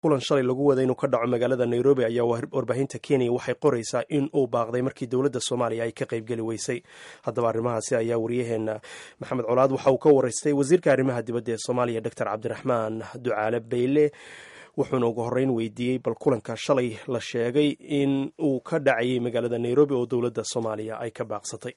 kulan shalay lagu waday inuu ka dhaco magaalada Nairobi ayaa warbaahinta Kenya waxay qoraysaa in uu baaqday markii dowladda Soomaaliya ay ka qayb gali weysay. Haddaba arrimahaasi ayaa wariyaheena Maxamed Colaad waxa uu ka waraystay wasiirka arrimaha dibadda ee Soomaaliya Dr. Cabdiraxmaan Ducaale Beyle, wuxuuna ugu horreyn weydiiyey bal kulanka shalay la sheegay in uu ka dhacayay magaalada Nairobi oo dowladda Soomaaliya ay ka baaqsatay.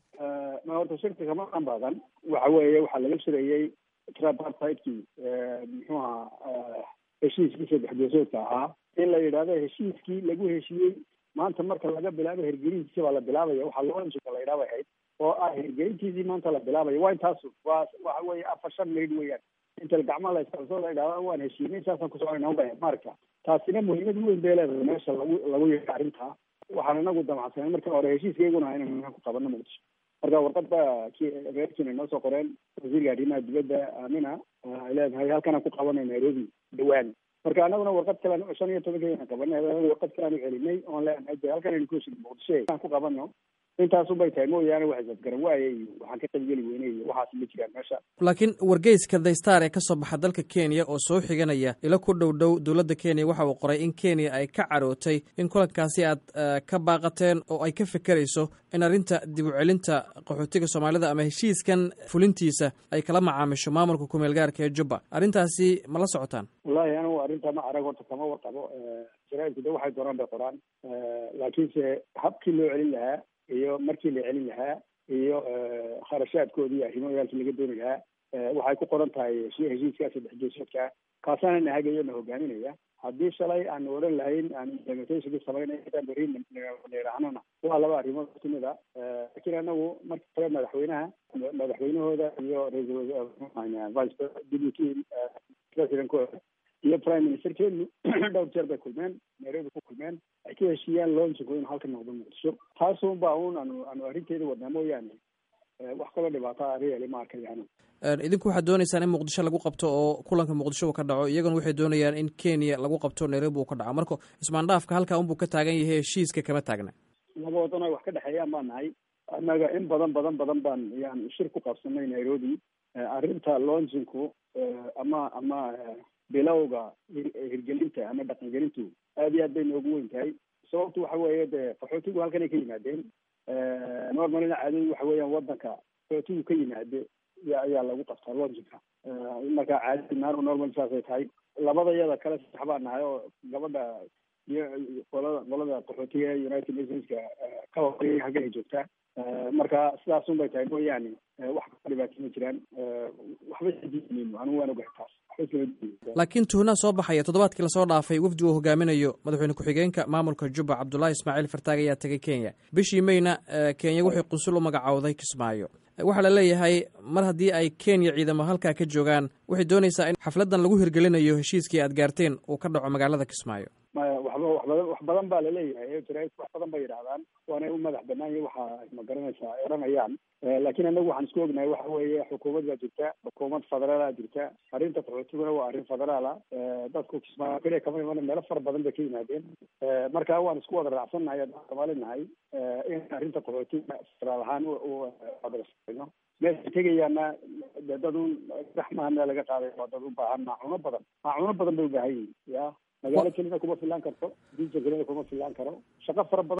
horta shirka kama qanbaadan waxa weeye waxaa laga shirayay tripartite-kii muxuu ahaa heshiiskii saddex geesoodka ahaa in la yidhaahdo heshiiskii lagu heshiiyey maanta marka laga bilaabo hergelintiisa baa la bilaabaya waxaa loo insuka la yidhaha ahayd oo ah hergelintiisii maanta la bilaabaya waa intaas waxa weeye 4-5 minute weeyaan inta gacmaha la isqabsado la yidhahdo waan heshiinay saasaan ku soconayna ubaya marka taasina muhiimad weyn bay leedahay meesha lagu yeedha arrintaa waxaan inagu damacsanay marka hore heshiiskeyguna inaan ku qabano muqdisho marka warqad baa reerkiina noo soo qoreen wasiirka arrimaha dibadda Amina ay leedahay halkana ku qabanay Nairobi dhawaan marka anaguna warqad kale 15 qabanay warqad kale aan celinay oo leenahay halkan aynu ku heshiin muqdisho aan ku qabano intaas bay tahay mooyaane wax isgaran waayay waxaan ka qaybgeli weynay waxaas ma jiraan meesha. Laakiin wargeyska The Star ee ka soo baxa dalka Kenya oo soo xiganaya ila ku dhow dowladda Kenya waxa uu qoray in Kenya ay ka carootay in kulankaasi aad ka baaqateen oo ay ka fikirayso in arrinta dib u celinta qaxootiga Soomaalida ama heshiiskan fulintiisa ay kala macaamisho maamulka ku meel gaarka ee Juba. Arrintaasi ma la socotaan? Wallahi anigu arrinta ma arag horta kama warqabo jaraa'idku waxay doonaan bay qoraan laakiinse habkii loo celin lahaa iyo markii la celin lahaa iyo kharashaadkoodii arrimoyaalkii laga dooni lahaa waxay ku qoran tahay heshiiska saddex geesoodka kaasana nahagayo na hogaaminaya haddii shalay aan odhan lahayn aan implementationka samaynay intaan berin leerahnana waa laba arrimood kamid a laakiin anagu marka kale madaxweynahooda iyo vice deputy presidentkooda iyo prime ministerkeenu dhowr jeer bay kulmeen Nairobi ku kulmeen ay ka heshiiyaan loonsigu in halka noqdo muqdisho taasuun baa aanu arrinteeda wadnaa mooyaane wax kala dhibaataa reeli ma arkayaan. Idinku waxaad doonaysaan in muqdisho lagu qabto oo kulanka muqdisho uu ka dhaco iyaguna waxay doonayaan in Kenya lagu qabto Nairobi uu ka dhaco marka ismaandhaafka halka unbuu ka taagan yahay heshiiska kama taagna laba wadan ay wax ka dhaxeeyaan baan nahay annaga in badan baan yaan shir ku qabsanay Nairobi arrinta loonsinku ama bilowga hirgelinta ama dhaqangelintu aad iyo aad bay noogu weyn tahay sababtu waxa weeye dee qaxootigu halkan ay ka yimaadeen normalina caadadu waxa weeyaan wadanka qaxootigu ka yimaade ayaa lagu qabtaa loonjinka marka caadadu normal saasay tahay labadayada kale sax baan nahay oo gabadha iyo qolada qaxootiga United Nationska ka hor halkan ay joogtaa marka sidaas un bay tahay mooyaane wax ka dhibaato ma jiraan waxba sidii anigu waan ogahay taas. Laakiin tuhna soo baxaya toddobaadkii la soo dhaafay wafdi uu hogaaminayo madaxweyne ku-xigeenka maamulka Juba Cabdullaahi Ismaaciil Fartaag ayaa tagay Kenya bishii Mayna Kenya waxay qunsul u magacawday Kismaayo waxaa la leeyahay mar haddii ay Kenya ciidamo halkaa ka joogaan waxay doonaysaa in xafladan lagu hirgelinayo heshiiskii aad gaarteen uu ka dhaco magaalada Kismaayo. wax badan baa la leeyahay jaraa'id wax badan bay yidhaahdaan waana u madax bannaan yahay waxa ma garanaysaa ay oranayaan laakiin anagu waxaan isku ognahay waxa weeye xukuumad baa jirta xukuumad federaalaa jirta arrinta qaxootiguna waa arrin federaala dadku Kismaayo kaliya kama iman meelo fara badan bay ka yimaadeen marka waan isku wada raacsannahay Soomaali nahay in arrinta qaxootiga federaal ahaan u adeegsano meesha tegayaana dadun raxmaana laga qaaday waa dad u baahan maacuno badan bay u baahan yihiin ya magaalo kelina kuma filaan karto diinta kelina kuma filaan karo shaqo fara badan